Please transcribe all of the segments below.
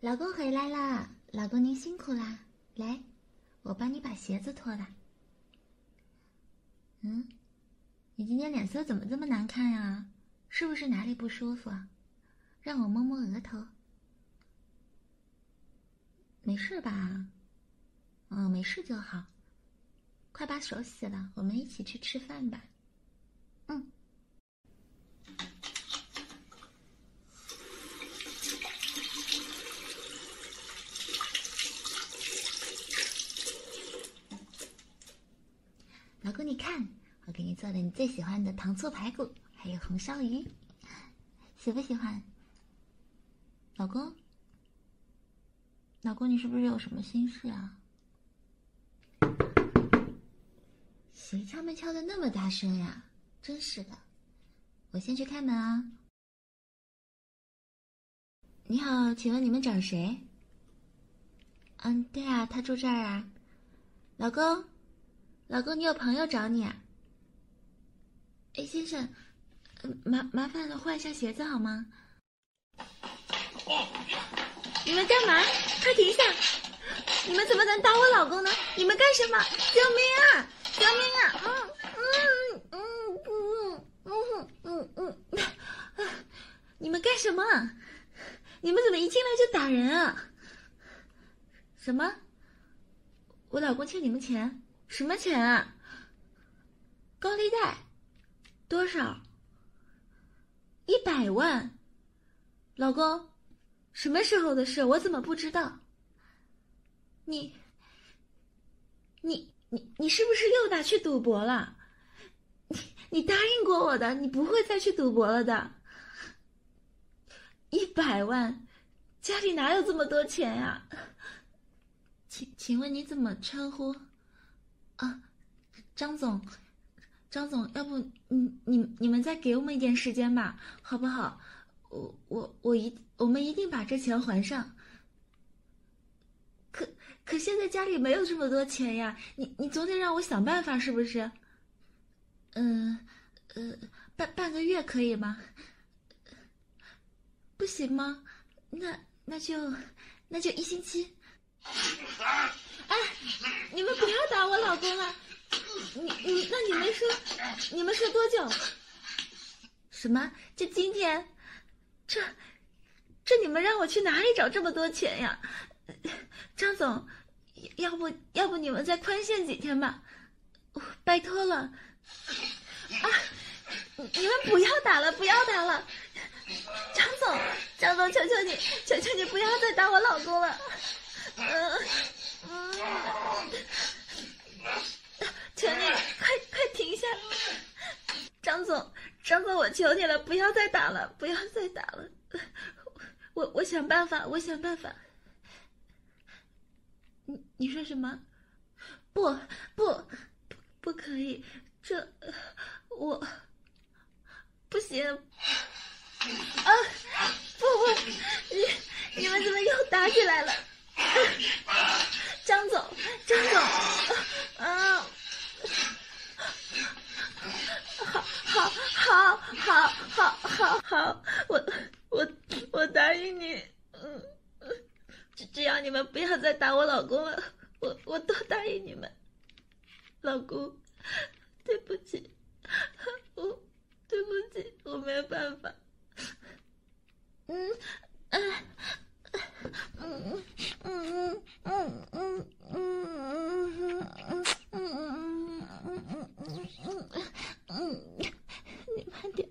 老公回来啦，老公您辛苦啦，来，我帮你把鞋子脱了。你今天脸色怎么这么难看呀？是不是哪里不舒服啊？让我摸摸额头。没事吧？没事就好。快把手洗了，我们一起去吃饭吧。老公，你看，我给你做的你最喜欢的糖醋排骨，还有红烧鱼，喜不喜欢？老公，你是不是有什么心事啊？谁敲门敲的那么大声呀？真是的，我先去开门啊。你好，请问你们找谁？对啊，他住这儿啊。老公，你有朋友找你啊？哎，先生，麻烦了，换一下鞋子好吗？你们干嘛？快停下！你们怎么能打我老公呢？你们干什么？救命啊！救命啊！你们干什么？你们怎么一进来就打人啊？什么？我老公欠你们钱？什么钱啊？高利贷？多少？100万？老公，什么时候的事？我怎么不知道？你是不是又拿去赌博了？你答应过我的，你不会再去赌博了的。100万，家里哪有这么多钱呀？请问你怎么称呼？张总，要不你们再给我们一点时间吧，好不好？我们一定把这钱还上。可现在家里没有这么多钱呀，你总得让我想办法，是不是？半个月可以吗？不行吗？那就1星期。哎，你们不要打我老公了。你们说多久？什么？就今天？这你们让我去哪里找这么多钱呀？张总，要不你们再宽限几天吧，拜托了。你们不要打了，不要打了。张总，求求你不要再打我老公了。求你快停下！张总，我求你了，不要再打了，不要再打了。我想办法。你说什么？不可以，我不行。你们怎么又打起来了？张总，好，我答应你，只要你们不要再打我老公了，我都答应你们。老公，对不起，我没有办法。你慢点。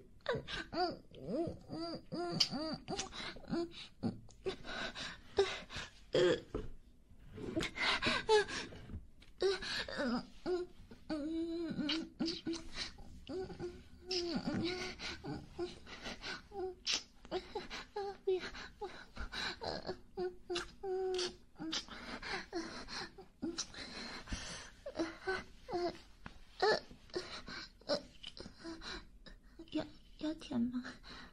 要舔吗？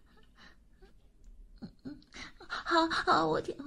好，我舔。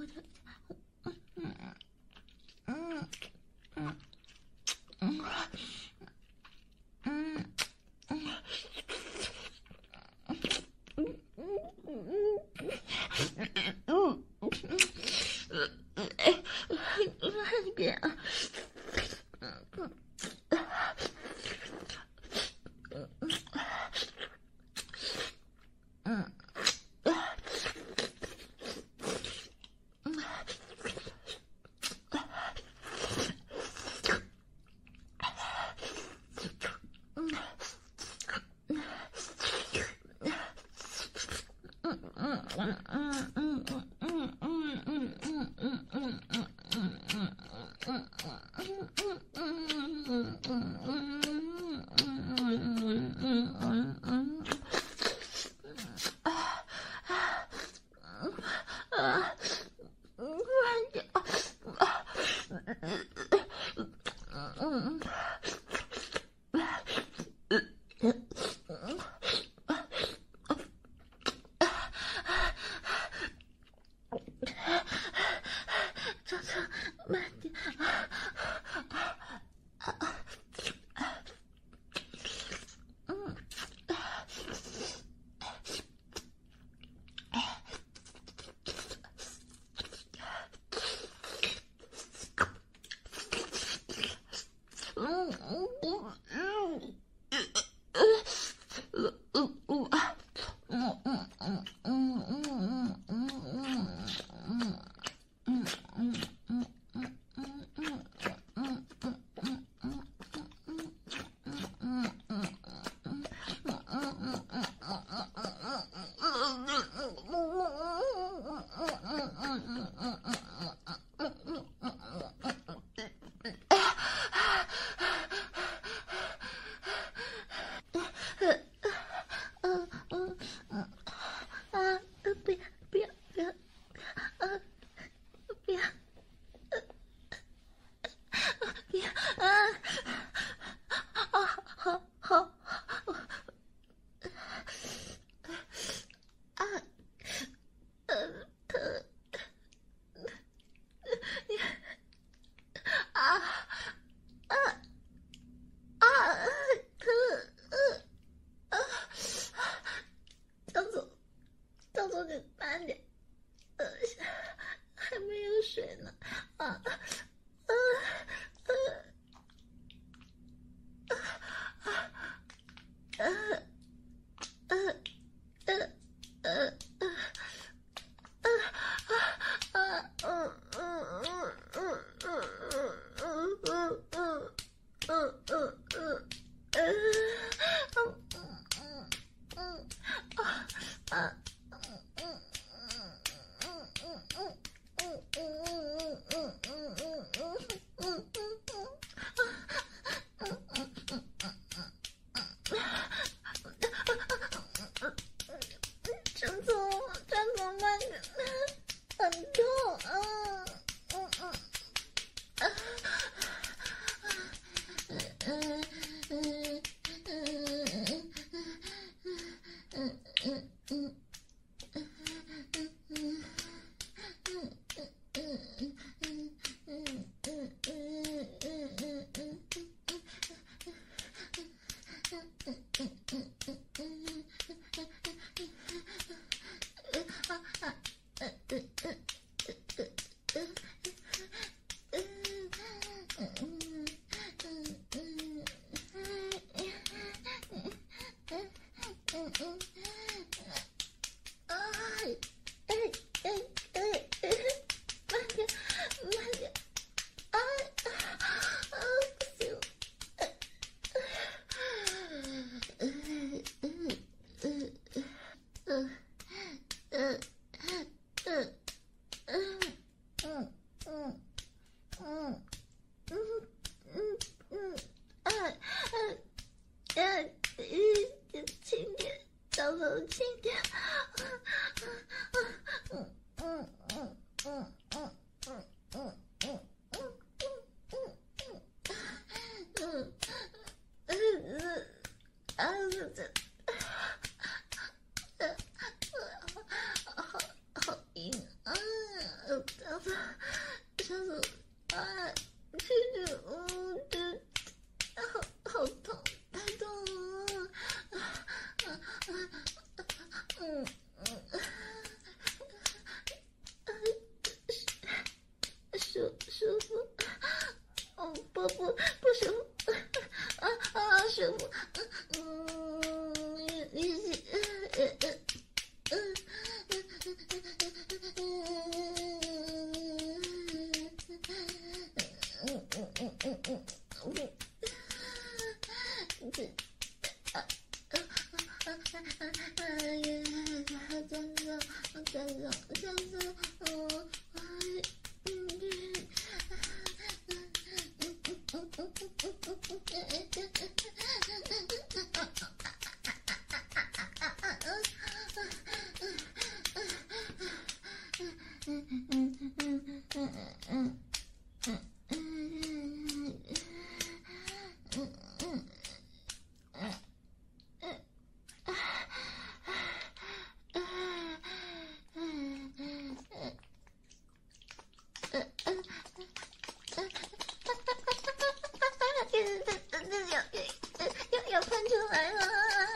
要喷出来了！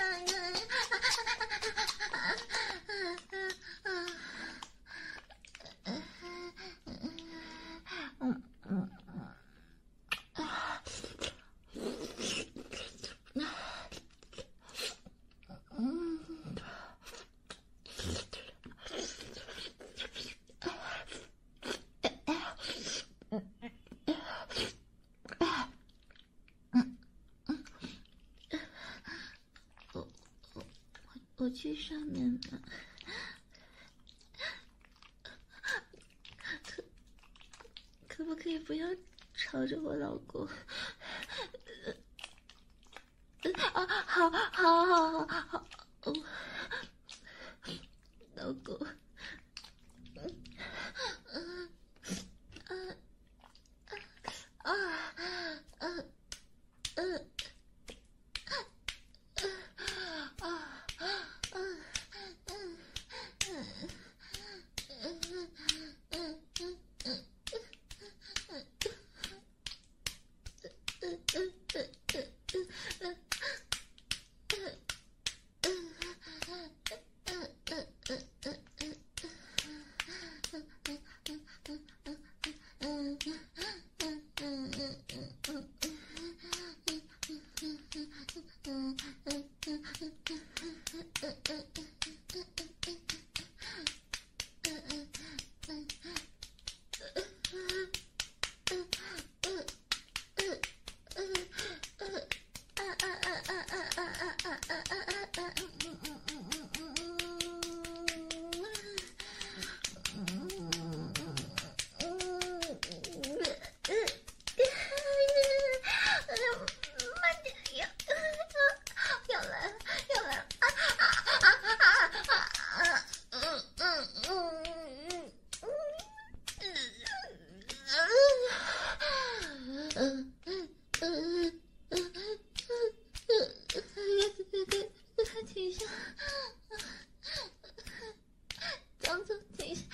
我去上面了，可不可以不要吵着我老公？好，老公，停下，张总，停下！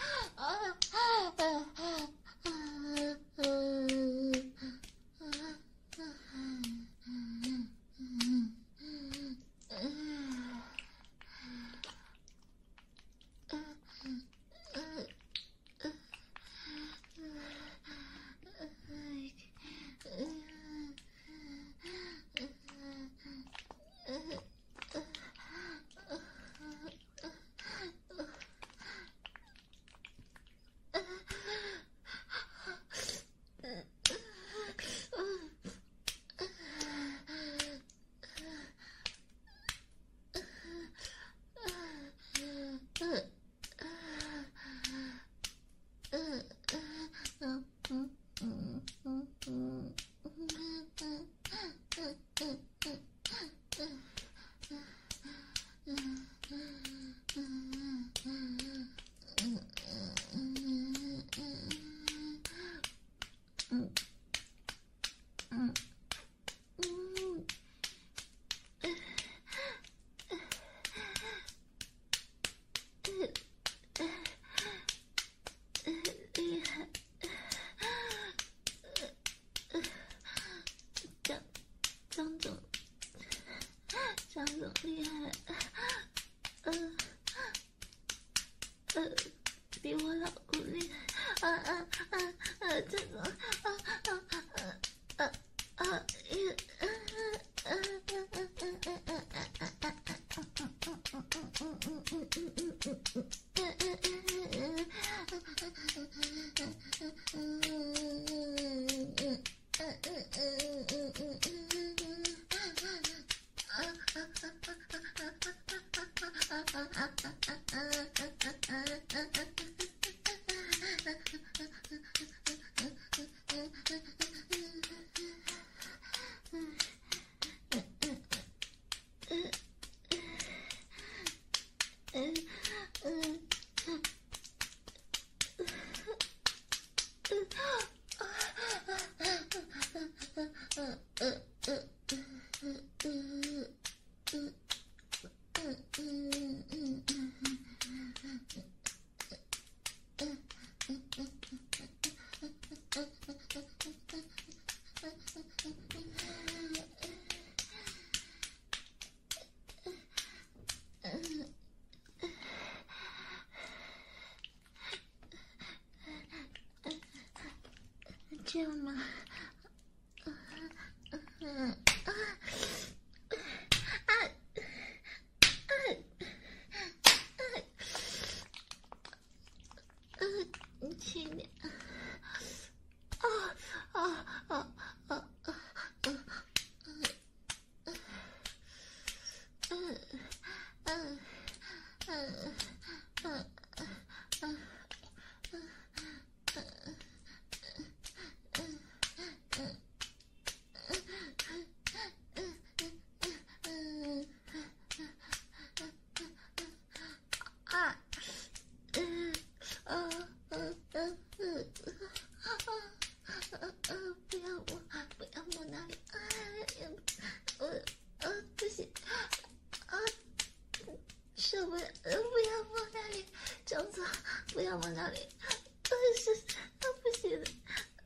这样吗？你轻点。不要摸那里，不行，受不了，不要摸那里，张总，不要摸那里，不行的，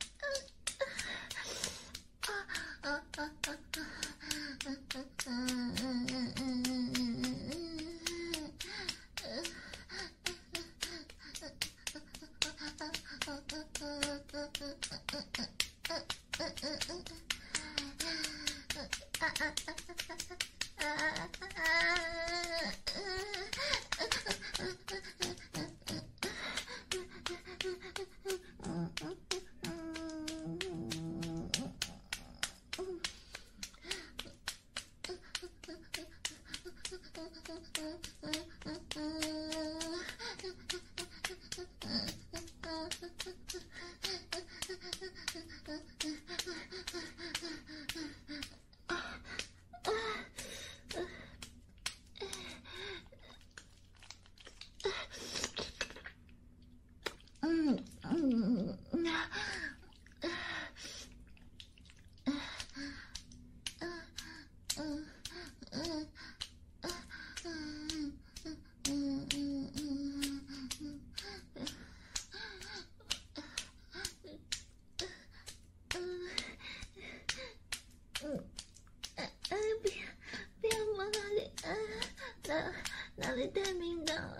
不要摸那里，哪里太敏感了，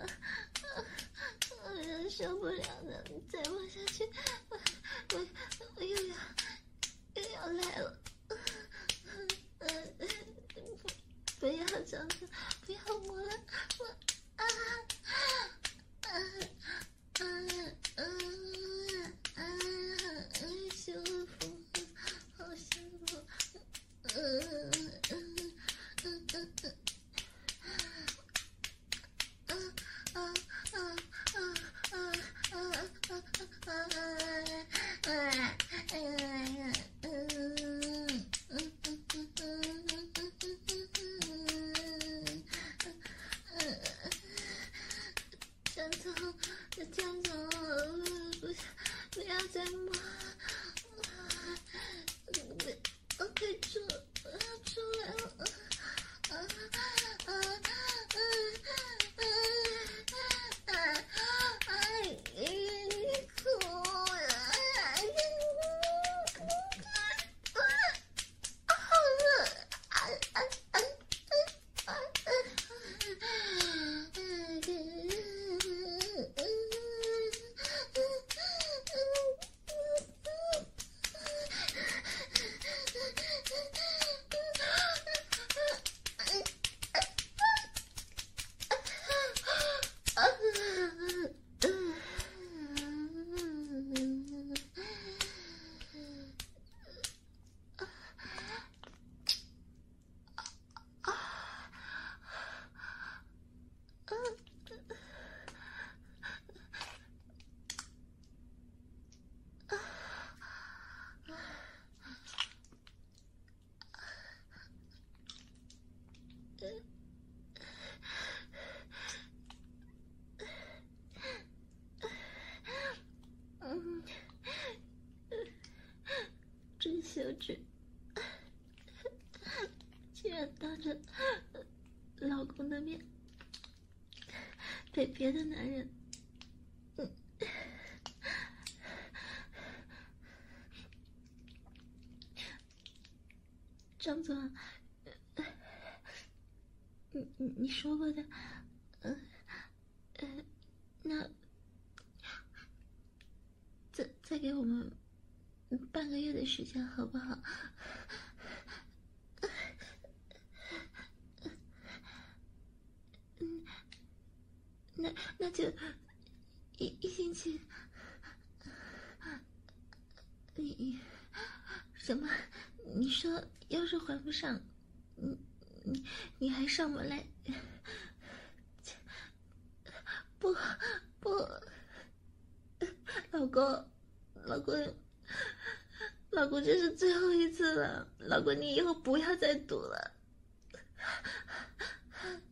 受不了了，再摸下去，我又要来了，不要这样子，不要摸了，舒服，好舒服，江总，不要再摸，我快出来了，真羞耻，竟然当着老公不能被别的男人，张总，你说过的，那再给我们半个月的时间好不好？那就一星期。什么？你说要是还不上，你还上门来？不，老公，老公，这是最后一次了，老公，你以后不要再赌了。